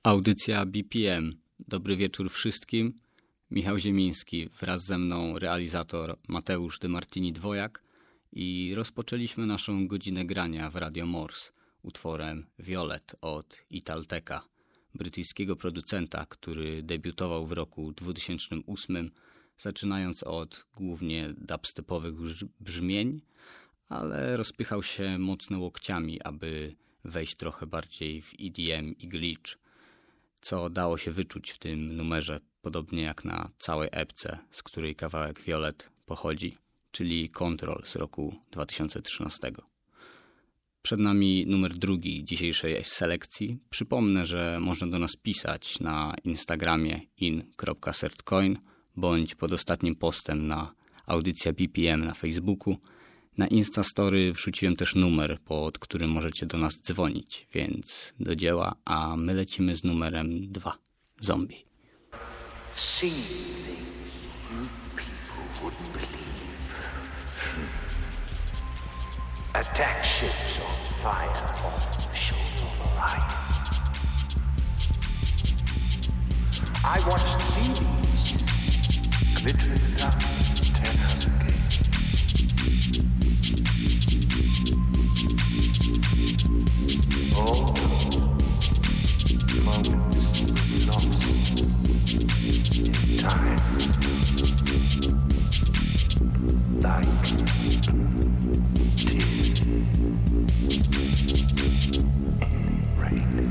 Audycja BPM. Dobry wieczór wszystkim. Michał Ziemiński, wraz ze mną realizator Mateusz de Martini-Dwojak i rozpoczęliśmy naszą godzinę grania w Radio Morse utworem Violet od Italteca, brytyjskiego producenta, który debiutował w roku 2008, zaczynając od głównie dubstepowych brzmień, ale rozpychał się mocno łokciami, aby wejść trochę bardziej w EDM i glitch, co dało się wyczuć w tym numerze, podobnie jak na całej epce, z której kawałek Violet pochodzi, czyli Control z roku 2013. Przed nami numer drugi dzisiejszej selekcji. Przypomnę, że można do nas pisać na Instagramie in.certcoin bądź pod ostatnim postem na audycja BPM na Facebooku. Na Instastory wrzuciłem też numer, pod którym możecie do nas dzwonić, więc do dzieła, a my lecimy z numerem 2. Zombie. See things you people wouldn't believe. Attack ships on fire off the shoulder of Orion. I watched seas glittering down 10,000 gates. All moments lost in time, like tears in rain.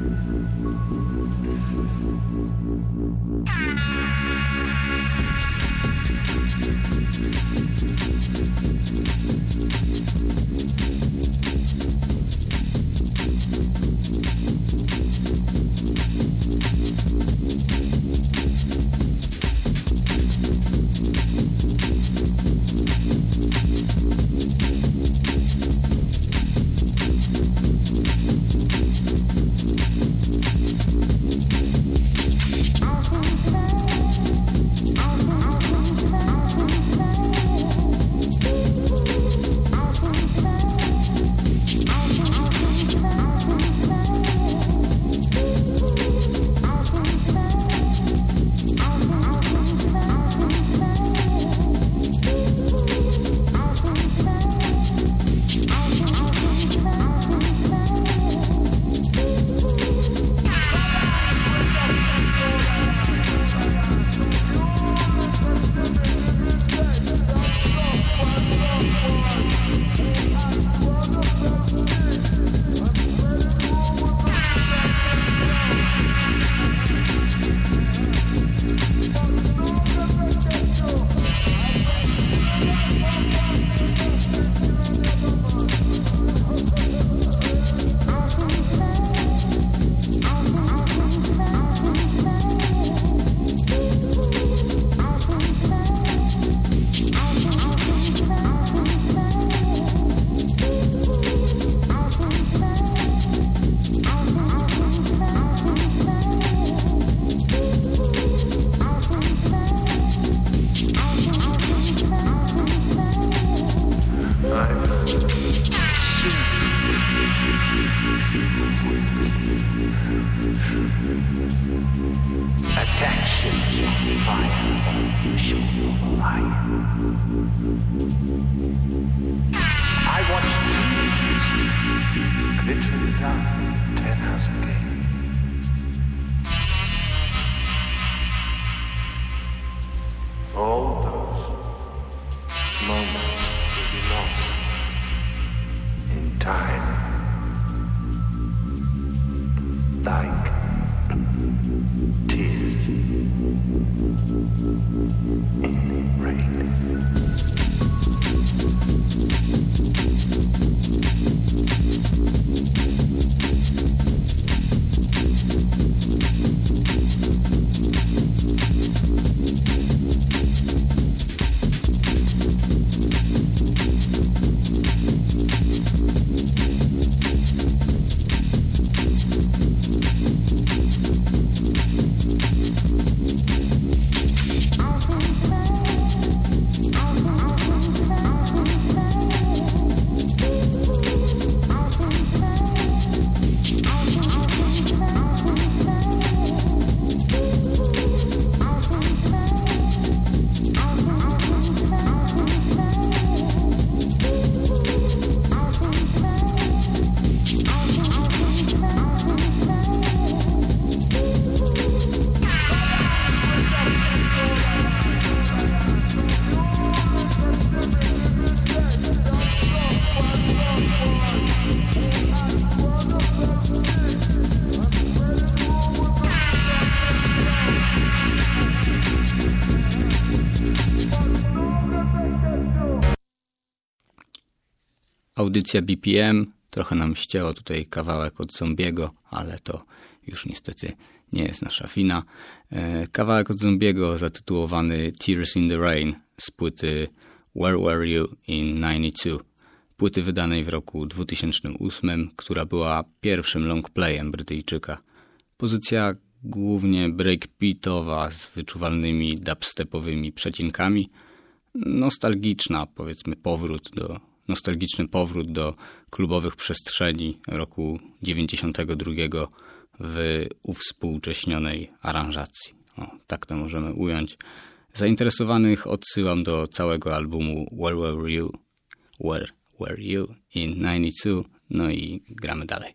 Attack ships on fire off the shoulder of Orion. I watched seas glittering down 10,000 gates. All those moments will be lost in time, like tears in rain. audycja BPM. Trochę nam ścięło tutaj kawałek od Zombiego, ale to już niestety nie jest nasza wina. Kawałek od Zombiego zatytułowany Tears in the Rain z płyty Where Were You in 92. Płyty wydanej w roku 2008, która była pierwszym longplayem Brytyjczyka. Pozycja głównie breakbeatowa z wyczuwalnymi dubstepowymi przecinkami. Nostalgiczna, powiedzmy, nostalgiczny powrót do klubowych przestrzeni roku 92 w uwspółcześnionej aranżacji. Tak to możemy ująć. Zainteresowanych odsyłam do całego albumu Where Were You in 92. No i gramy dalej.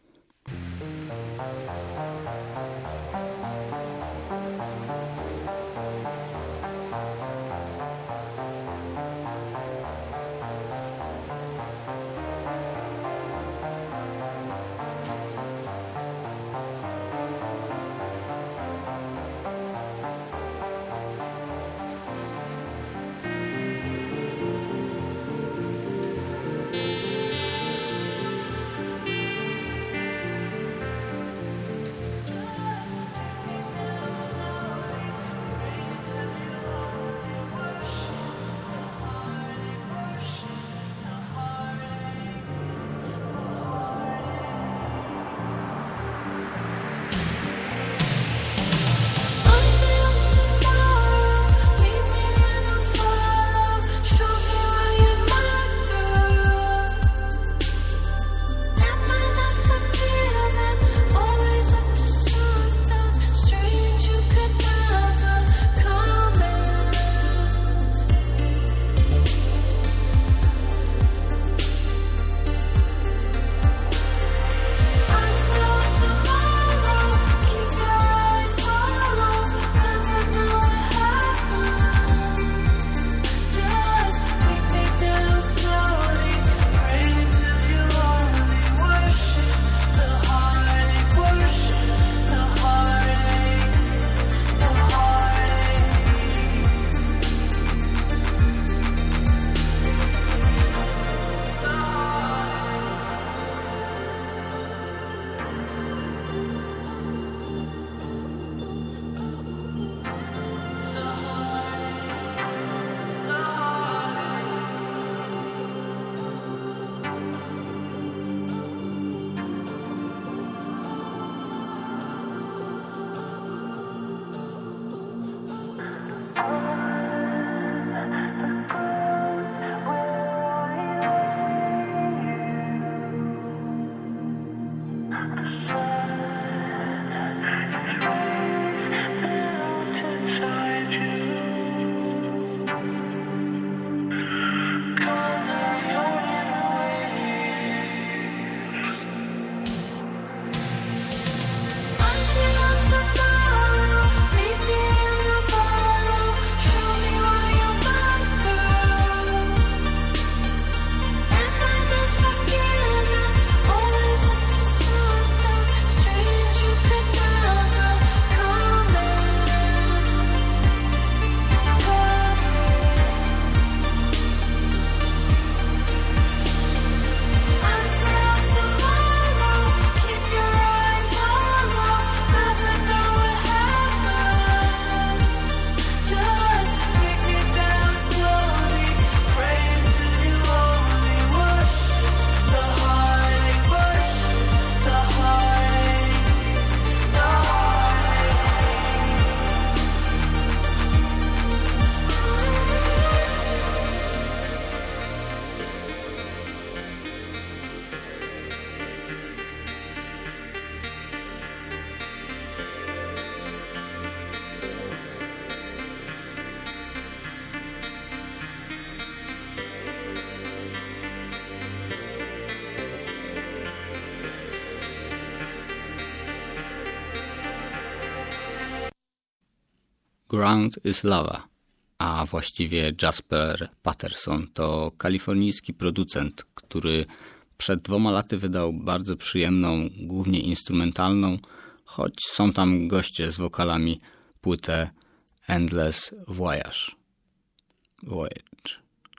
Ground is Lava, a właściwie Jasper Patterson to kalifornijski producent, który przed 2 laty wydał bardzo przyjemną, głównie instrumentalną, choć są tam goście z wokalami, płytę Endless Voyage.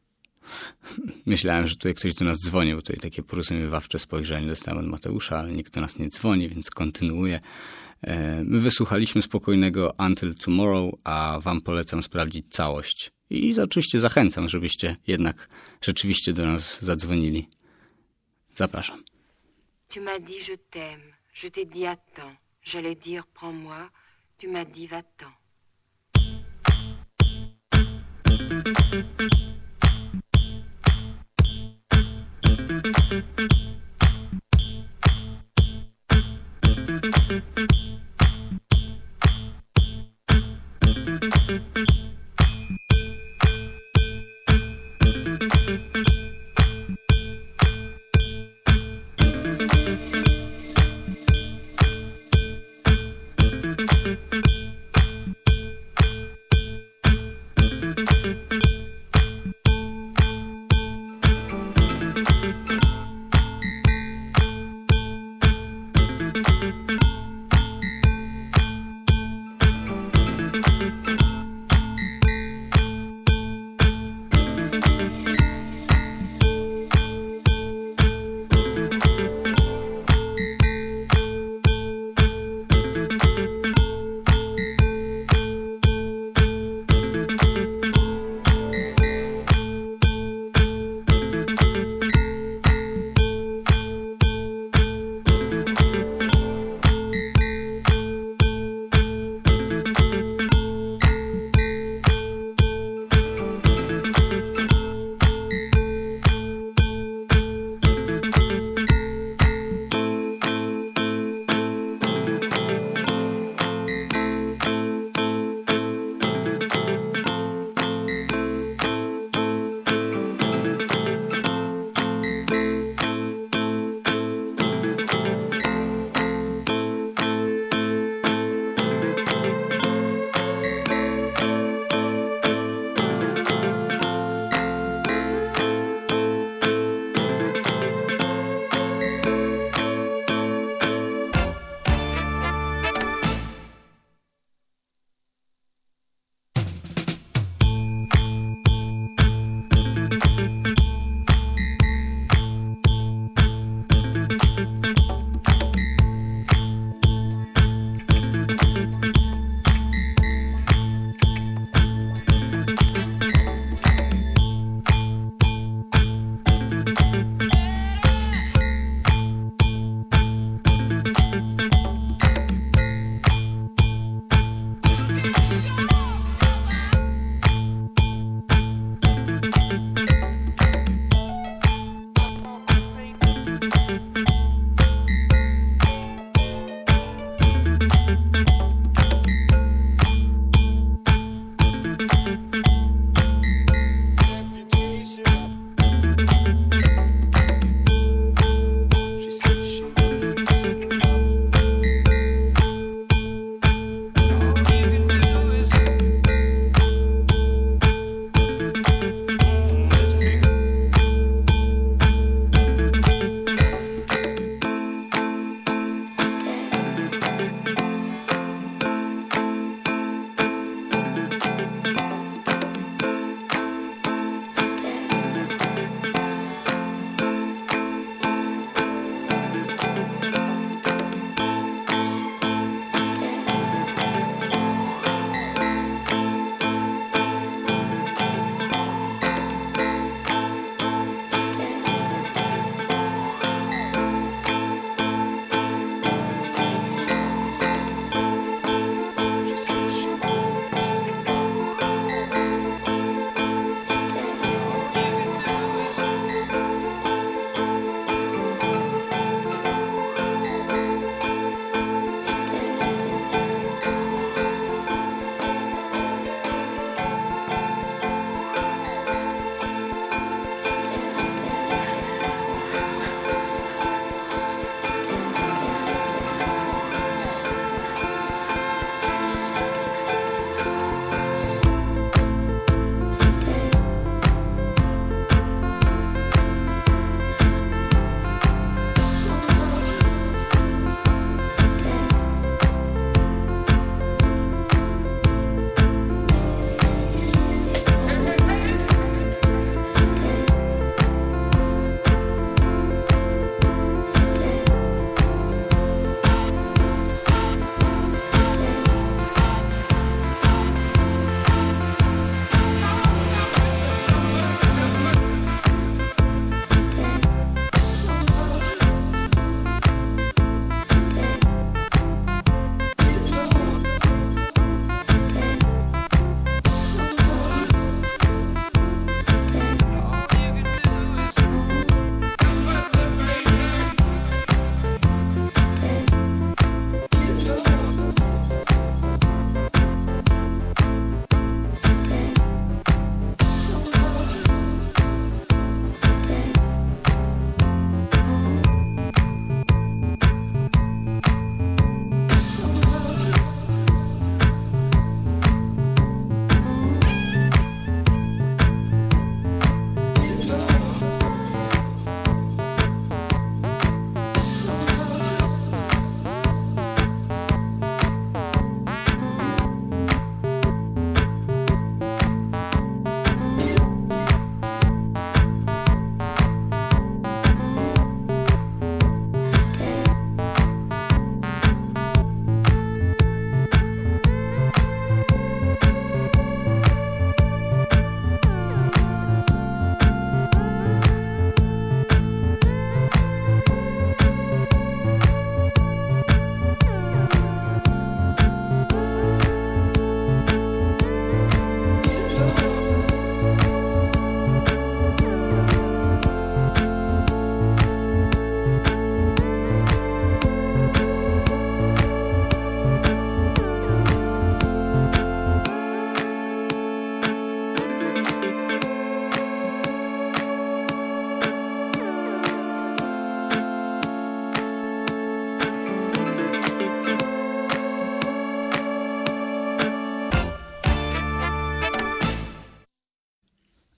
Myślałem, że tutaj ktoś do nas dzwoni, bo tutaj takie porozumiewawcze spojrzenie dostałem od Mateusza, ale nikt do nas nie dzwoni, więc kontynuuję. My wysłuchaliśmy spokojnego Until Tomorrow, a wam polecam sprawdzić całość. I oczywiście zachęcam, żebyście jednak rzeczywiście do nas zadzwonili. Zapraszam. Tu m'as dit je t'aime, je t'ai dit attends, j'allais dire prends-moi, tu m'as dit va-t'en.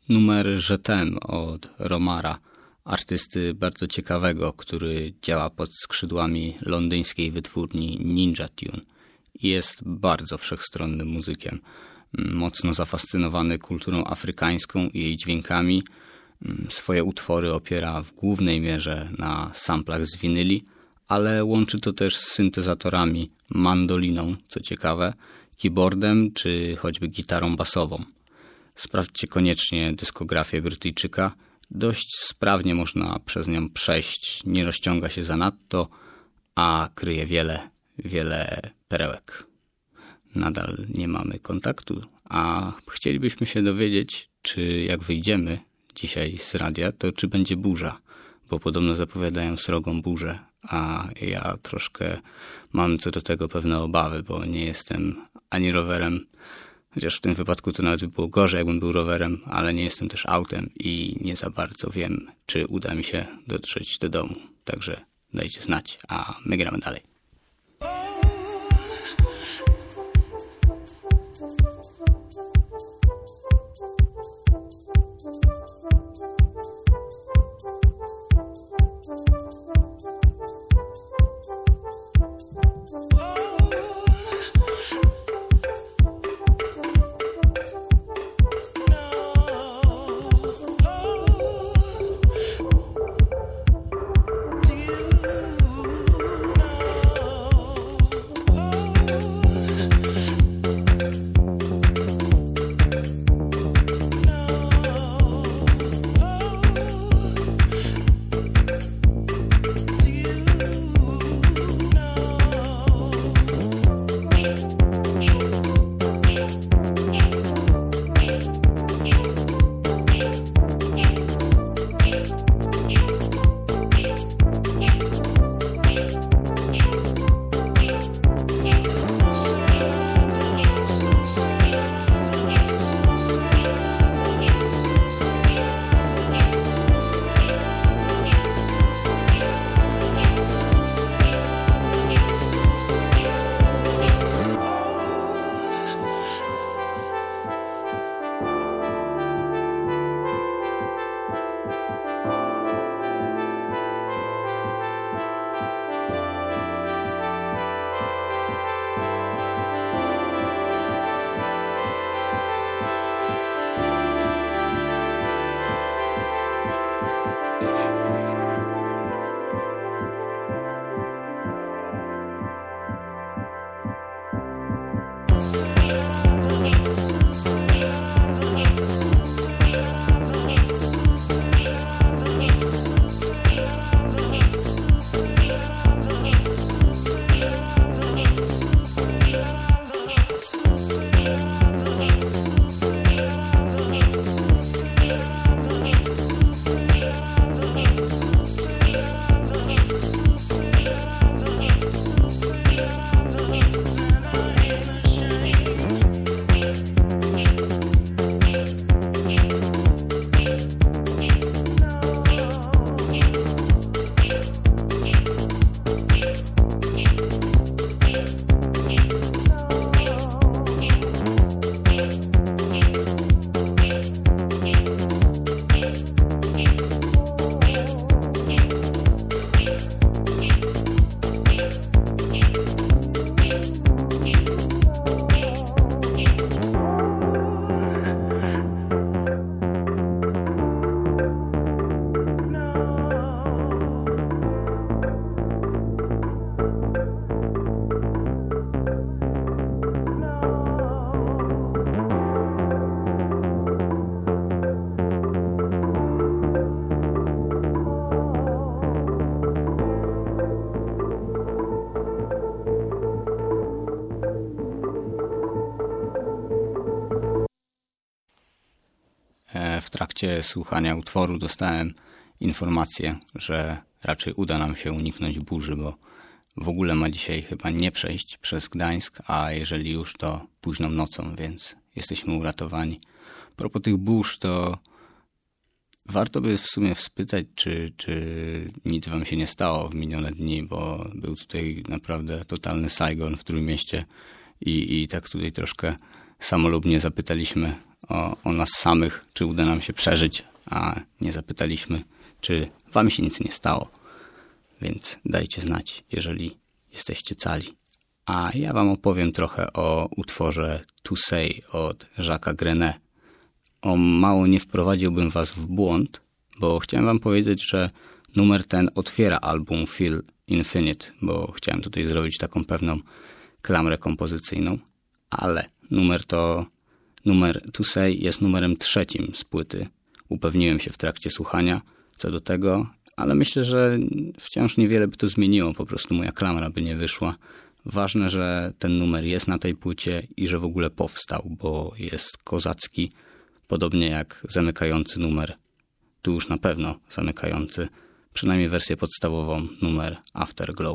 Numer Je t'aime od Romara, artysty bardzo ciekawego, który działa pod skrzydłami londyńskiej wytwórni Ninja Tune i jest bardzo wszechstronnym muzykiem. Mocno zafascynowany kulturą afrykańską i jej dźwiękami. Swoje utwory opiera w głównej mierze na samplach z winyli, ale łączy to też z syntezatorami, mandoliną, co ciekawe, keyboardem czy choćby gitarą basową. Sprawdźcie koniecznie dyskografię Brytyjczyka. Dość sprawnie można przez nią przejść, nie rozciąga się zanadto, a kryje wiele perełek. Nadal nie mamy kontaktu, a chcielibyśmy się dowiedzieć, czy jak wyjdziemy dzisiaj z radia, to czy będzie burza, bo podobno zapowiadają srogą burzę, a ja troszkę mam co do tego pewne obawy, bo nie jestem ani rowerem, chociaż w tym wypadku to nawet by było gorzej, jakbym był rowerem, ale nie jestem też autem i nie za bardzo wiem, czy uda mi się dotrzeć do domu. Także dajcie znać, a my gramy dalej. W trakcie słuchania utworu dostałem informację, że raczej uda nam się uniknąć burzy, bo w ogóle ma dzisiaj chyba nie przejść przez Gdańsk, a jeżeli już, to późną nocą, więc jesteśmy uratowani. A propos tych burz, to warto by w sumie spytać, czy nic wam się nie stało w minione dni, bo był tutaj naprawdę totalny Saigon w Trójmieście i tak tutaj troszkę samolubnie zapytaliśmy o nas samych, czy uda nam się przeżyć, a nie zapytaliśmy, czy wam się nic nie stało. Więc dajcie znać, jeżeli jesteście cali. A ja wam opowiem trochę o utworze To Say od Jacques'a Grenet. O mało nie wprowadziłbym was w błąd, bo chciałem wam powiedzieć, że numer ten otwiera album Feel Infinite, bo chciałem tutaj zrobić taką pewną klamrę kompozycyjną, ale numer To Say jest numerem 3 z płyty. Upewniłem się w trakcie słuchania co do tego, ale myślę, że wciąż niewiele by to zmieniło, po prostu moja klamra by nie wyszła. Ważne, że ten numer jest na tej płycie i że w ogóle powstał, bo jest kozacki, podobnie jak zamykający numer, tu już na pewno zamykający, przynajmniej wersję podstawową, numer Afterglow.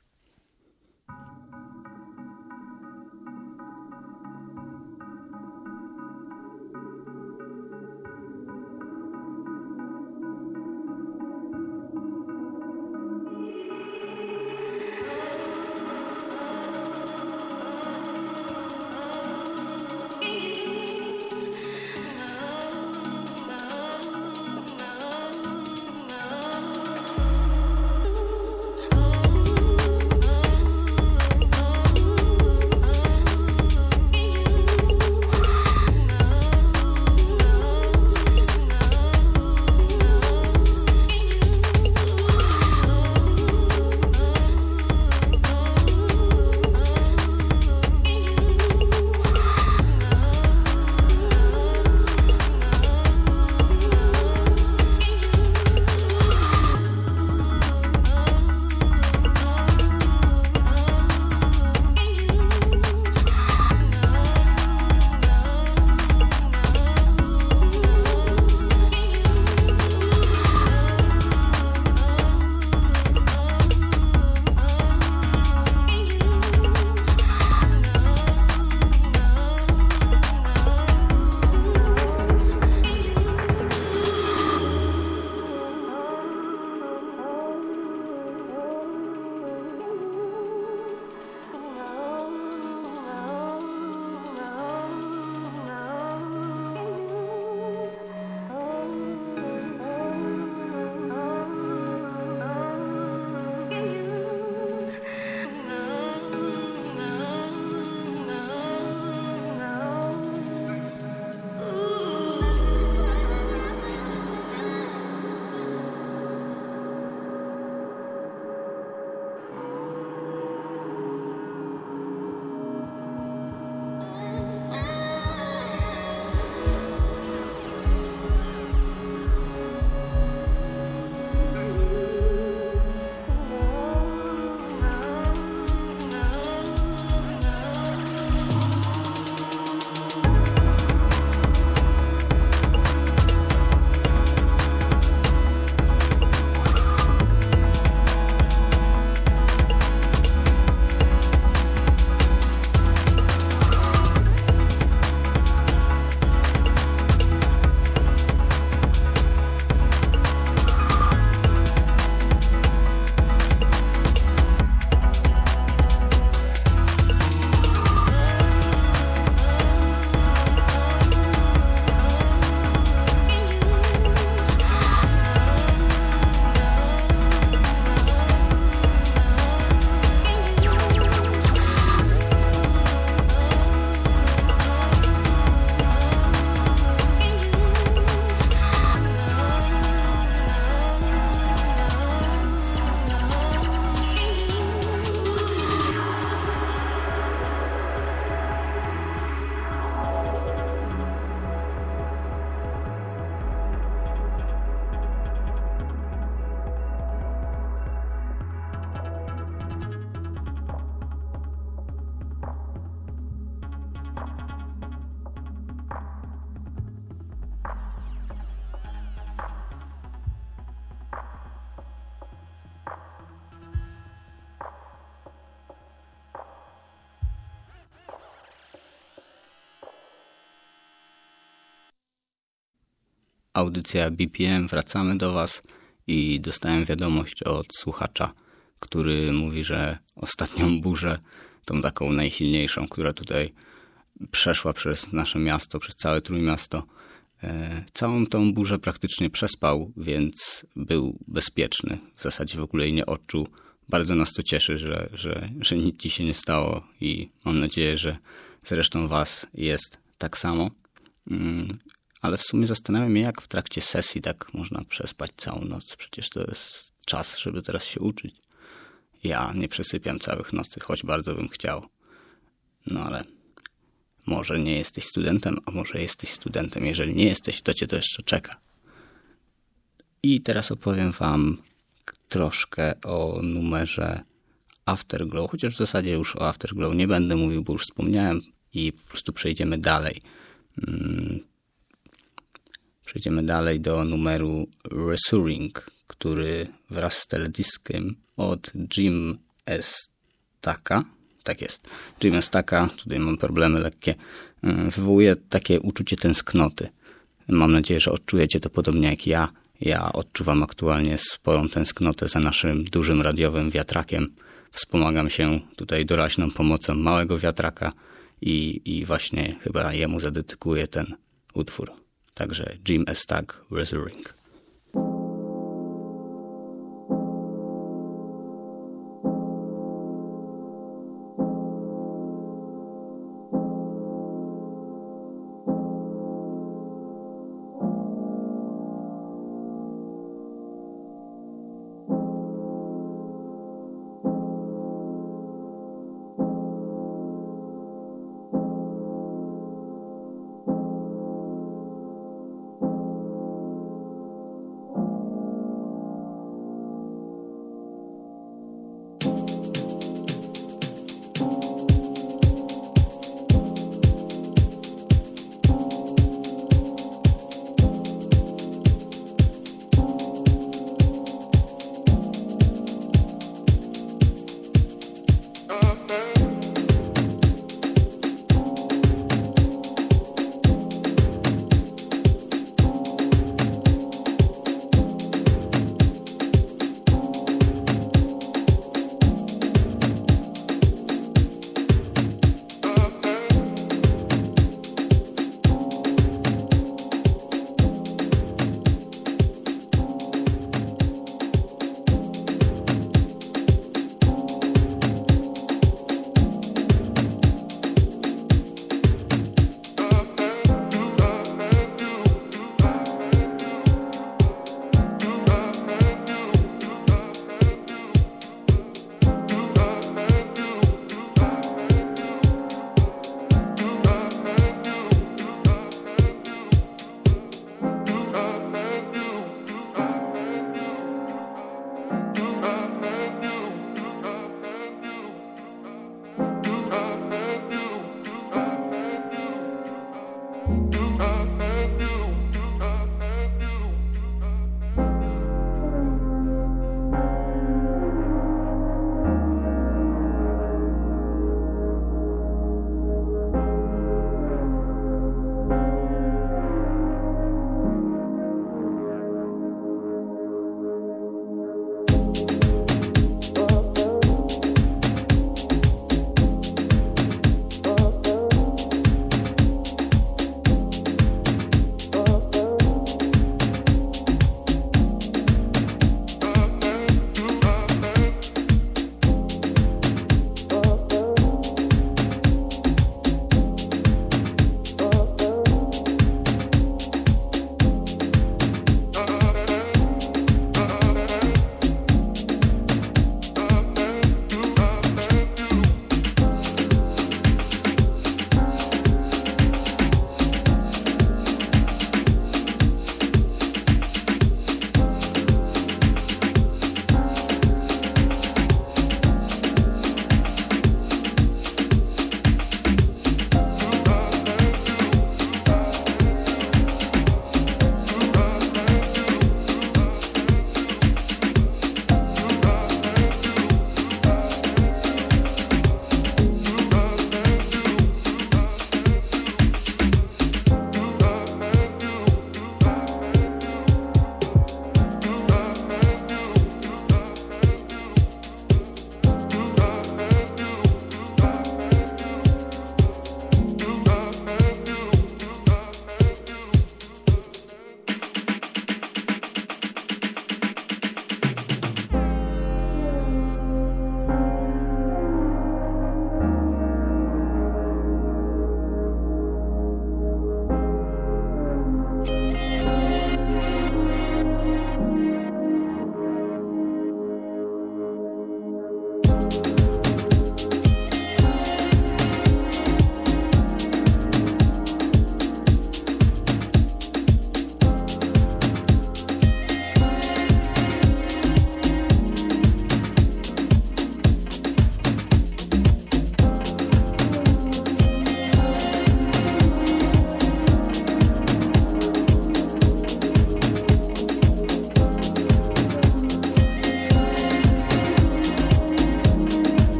Audycja BPM, wracamy do was i dostałem wiadomość od słuchacza, który mówi, że ostatnią burzę, tą taką najsilniejszą, która tutaj przeszła przez nasze miasto, przez całe Trójmiasto. Całą tą burzę praktycznie przespał, więc był bezpieczny. W zasadzie w ogóle jej nie odczuł. Bardzo nas to cieszy, że nic ci się nie stało i mam nadzieję, że zresztą was jest tak samo. Ale w sumie zastanawiam się, jak w trakcie sesji tak można przespać całą noc. Przecież to jest czas, żeby teraz się uczyć. Ja nie przesypiam całych nocy, choć bardzo bym chciał. No ale może nie jesteś studentem, a może jesteś studentem. Jeżeli nie jesteś, to cię to jeszcze czeka. I teraz opowiem wam troszkę o numerze Afterglow, chociaż w zasadzie już o Afterglow nie będę mówił, bo już wspomniałem i po prostu przejdziemy dalej. Przejdziemy dalej do numeru Resurring, który wraz z teledyskiem od Jim Estaka, tak jest, Jim Estaka, tutaj mam problemy lekkie, wywołuje takie uczucie tęsknoty. Mam nadzieję, że odczujecie to podobnie jak ja. Ja odczuwam aktualnie sporą tęsknotę za naszym dużym radiowym wiatrakiem. Wspomagam się tutaj doraźną pomocą małego wiatraka i właśnie chyba jemu zadedykuję ten utwór. Także Jim Estak, Resurring.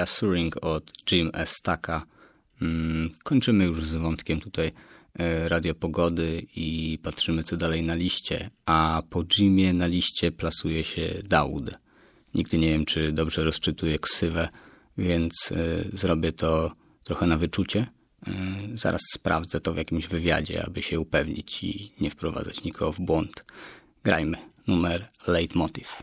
Reassuring od Jim Estaka. Kończymy już z wątkiem tutaj Radio Pogody i patrzymy, co dalej na liście. A po Jimie na liście plasuje się Daoud. Nigdy nie wiem, czy dobrze rozczytuję ksywę, więc zrobię to trochę na wyczucie. Zaraz sprawdzę to w jakimś wywiadzie, aby się upewnić i nie wprowadzać nikogo w błąd. Grajmy numer Leitmotiv.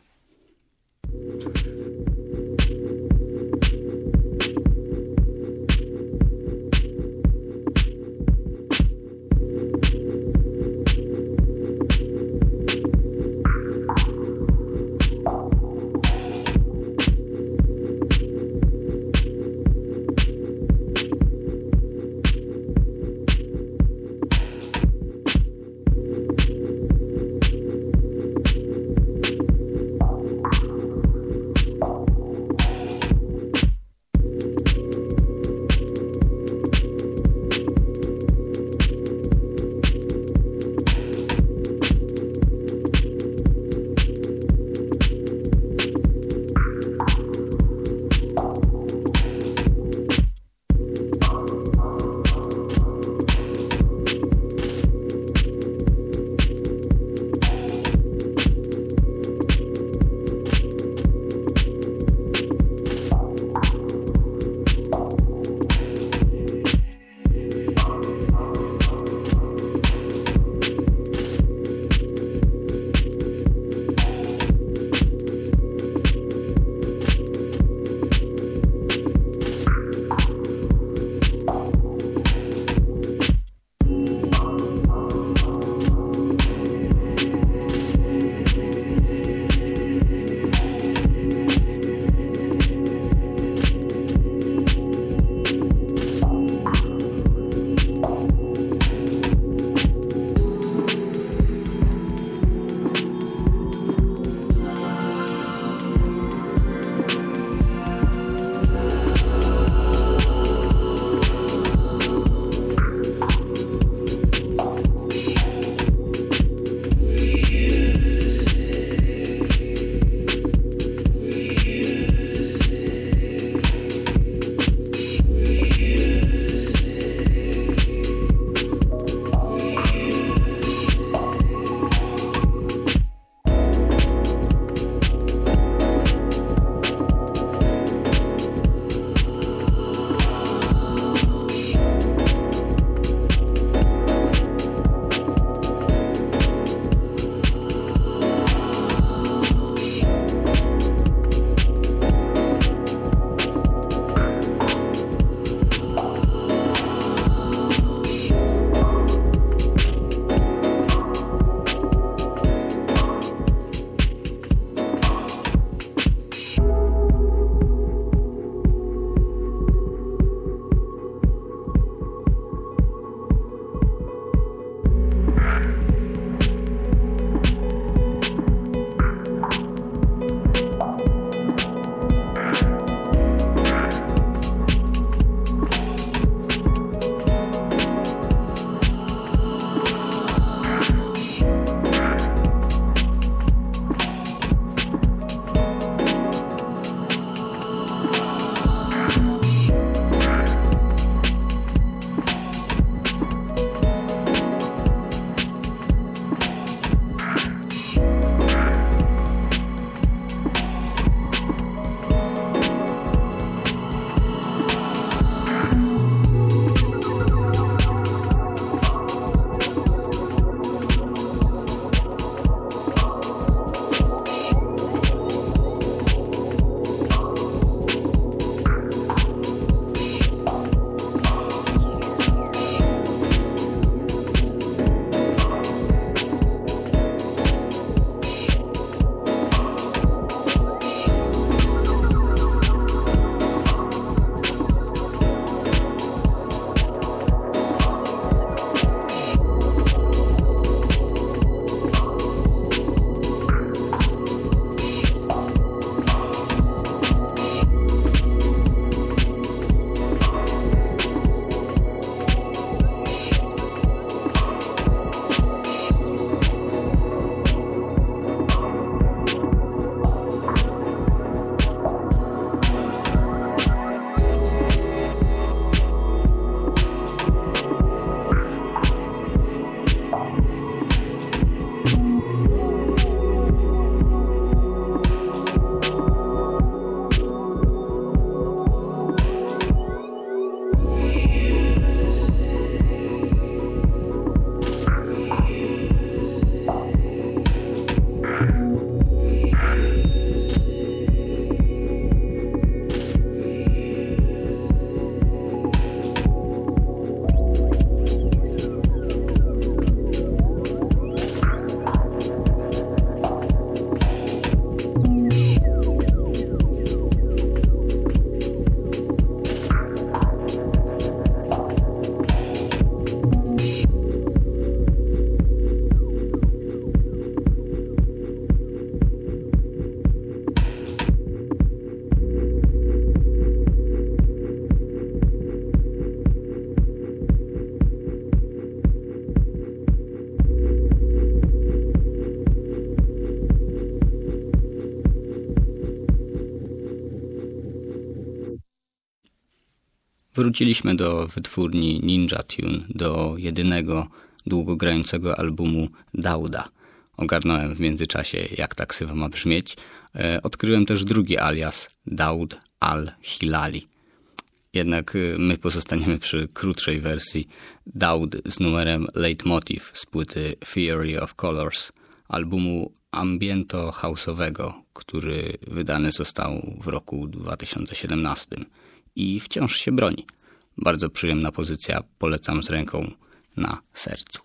Wróciliśmy do wytwórni Ninja Tune, do jedynego długogrającego albumu Dauda. Ogarnąłem w międzyczasie, jak ta ksywa ma brzmieć. Odkryłem też drugi alias, Daud al-Hilali. Jednak my pozostaniemy przy krótszej wersji. Daud z numerem Leitmotiv z płyty Theory of Colors, albumu ambiento house'owego, który wydany został w roku 2017 i wciąż się broni. Bardzo przyjemna pozycja, polecam z ręką na sercu.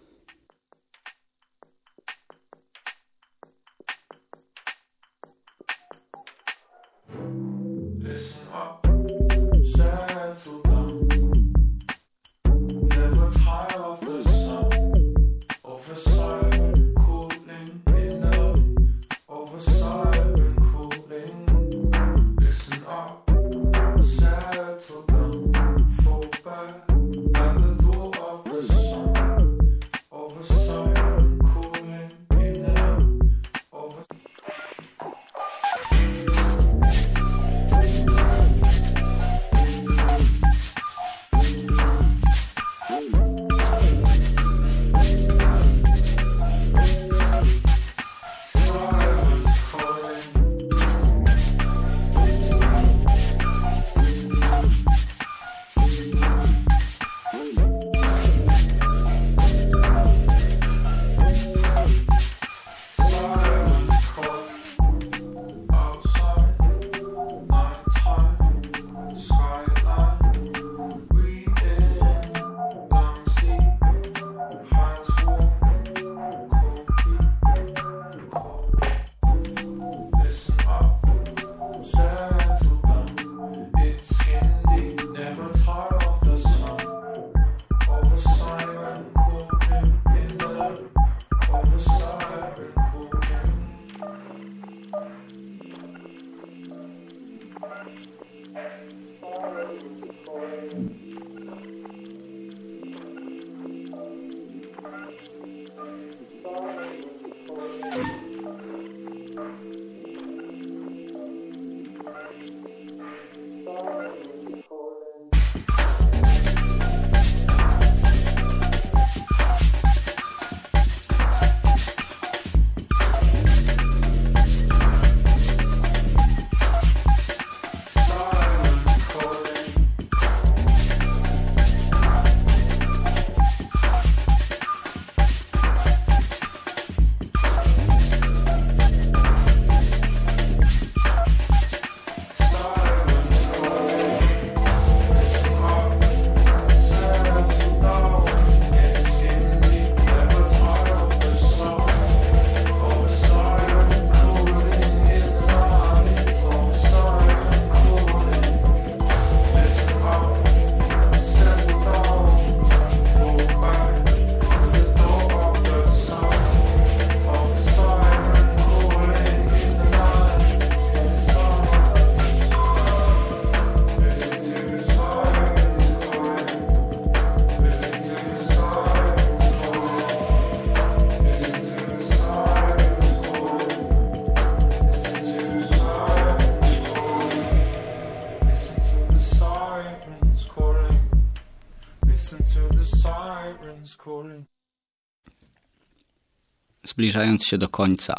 Zbliżając się do końca,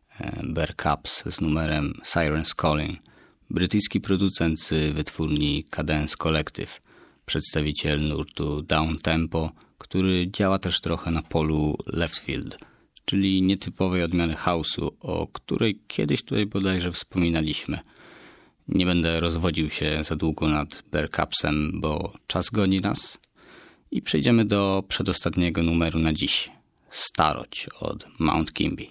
Bear Cubs z numerem Sirens Calling, brytyjski producent z wytwórni Cadence Collective, przedstawiciel nurtu down tempo, który działa też trochę na polu left field, czyli nietypowej odmiany house'u, o której kiedyś tutaj bodajże wspominaliśmy. Nie będę rozwodził się za długo nad Bear Cubsem, bo czas goni nas i przejdziemy do przedostatniego numeru na dziś. Starość od Mount Kimby.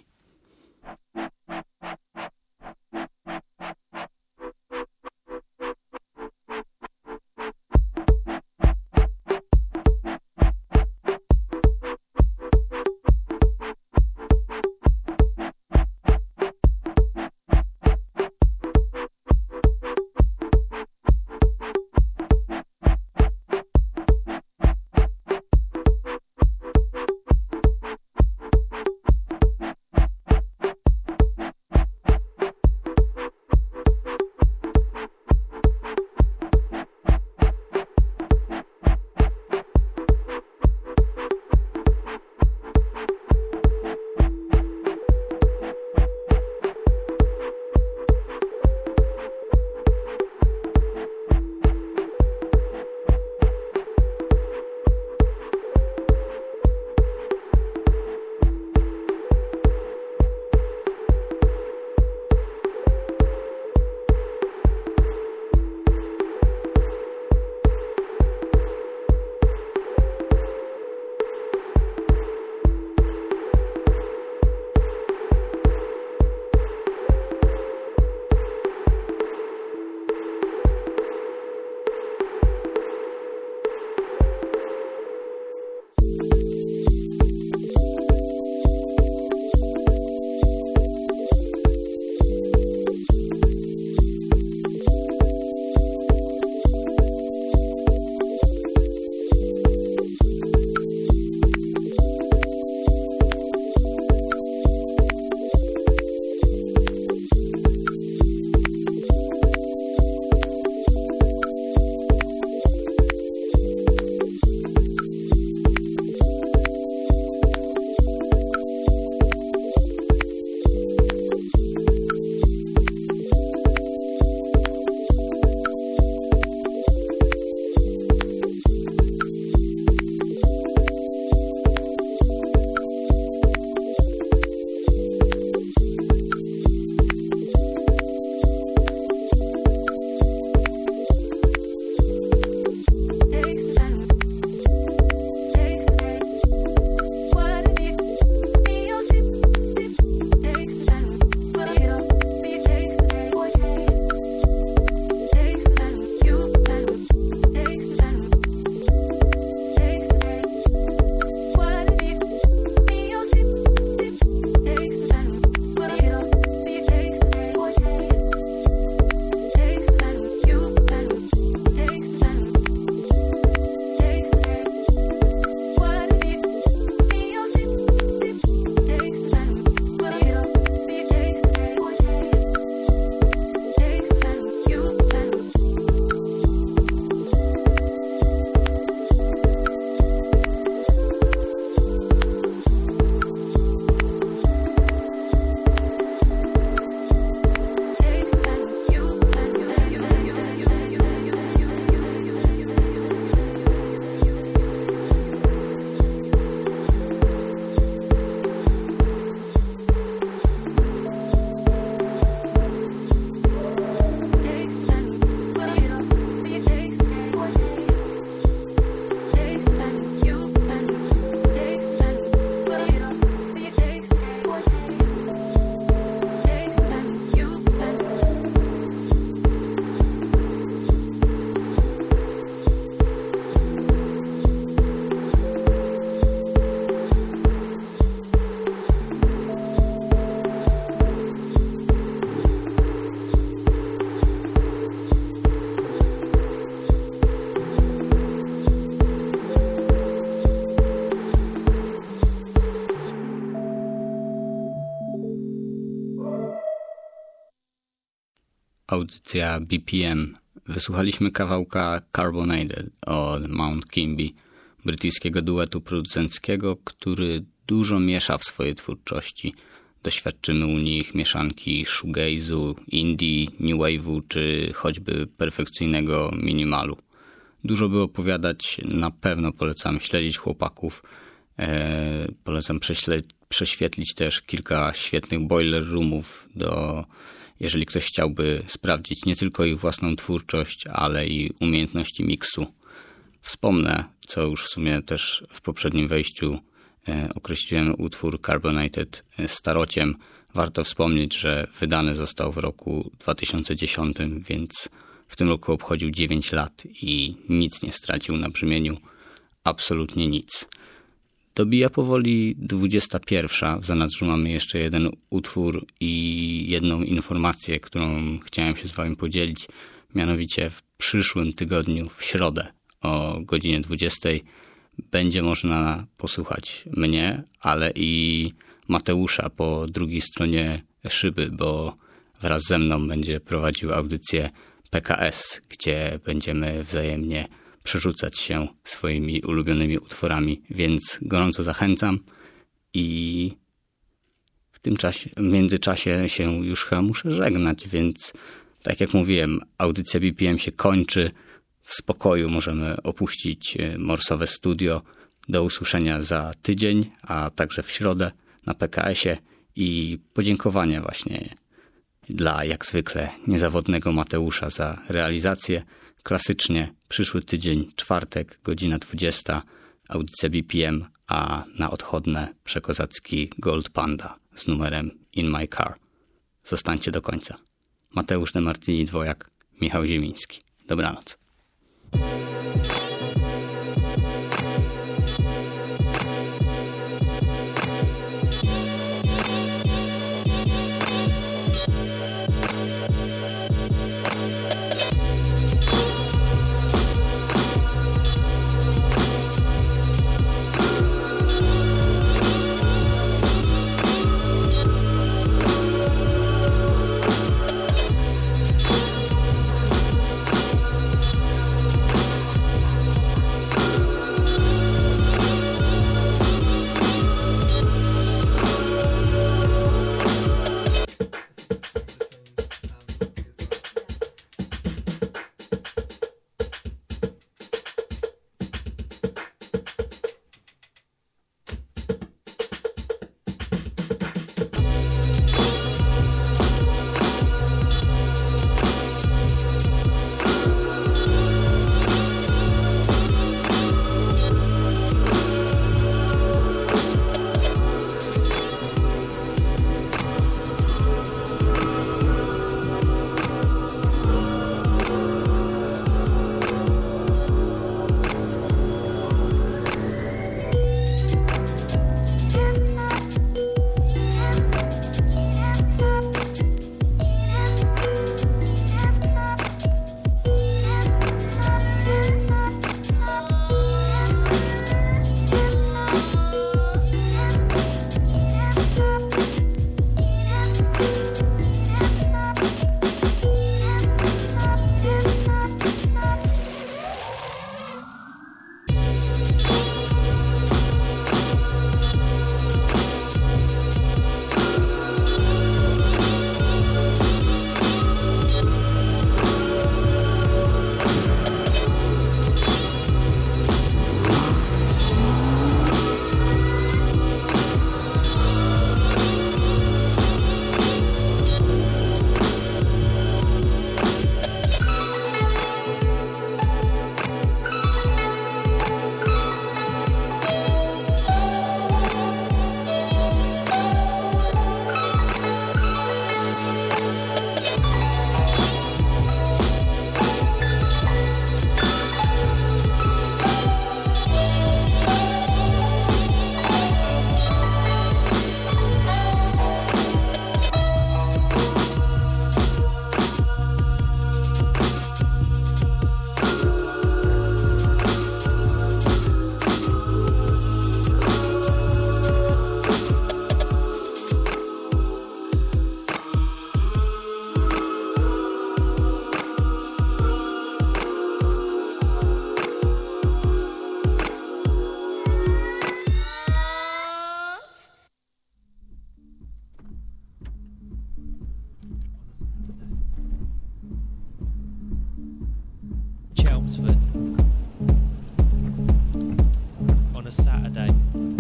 audycja BPM. Wysłuchaliśmy kawałka Carbonated od Mount Kimby, brytyjskiego duetu producenckiego, który dużo miesza w swojej twórczości. Doświadczymy u nich mieszanki shoegaze'u, indie, new wave'u czy choćby perfekcyjnego minimalu. Dużo by opowiadać, na pewno polecam śledzić chłopaków. Polecam prześwietlić też kilka świetnych boiler roomów, jeżeli ktoś chciałby sprawdzić nie tylko ich własną twórczość, ale i umiejętności miksu. Wspomnę, co już w sumie też w poprzednim wejściu określiłem utwór Carbonated starociem. Warto wspomnieć, że wydany został w roku 2010, więc w tym roku obchodził 9 lat i nic nie stracił na brzmieniu. Absolutnie nic. Dobija powoli 21. W zanadrzu mamy jeszcze jeden utwór i jedną informację, którą chciałem się z wami podzielić. Mianowicie w przyszłym tygodniu, w środę o godzinie 20 będzie można posłuchać mnie, ale i Mateusza po drugiej stronie szyby, bo wraz ze mną będzie prowadził audycję PKS, gdzie będziemy wzajemnie przerzucać się swoimi ulubionymi utworami, więc gorąco zachęcam i w międzyczasie się już chyba muszę żegnać, więc tak jak mówiłem, audycja BPM się kończy. W spokoju możemy opuścić morsowe studio. Do usłyszenia za tydzień, a także w środę na PKS-ie i podziękowania właśnie dla jak zwykle niezawodnego Mateusza za realizację. Klasycznie przyszły tydzień, czwartek, godzina 20, audycja BPM, a na odchodne przekozacki Gold Panda z numerem In My Car. Zostańcie do końca. Mateusz de Martini Dwojak, Michał Ziemiński. Dobranoc. Chelmsford on a Saturday.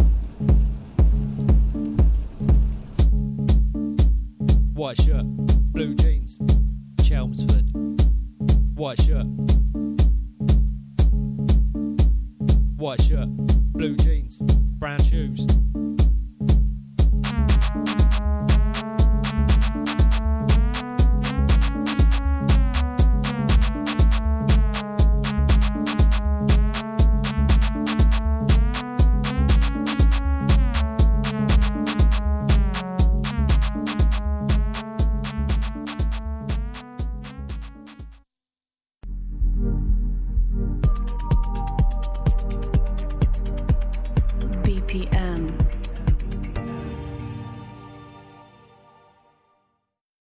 White shirt, blue jeans, Chelmsford. White shirt, white shirt, blue jeans.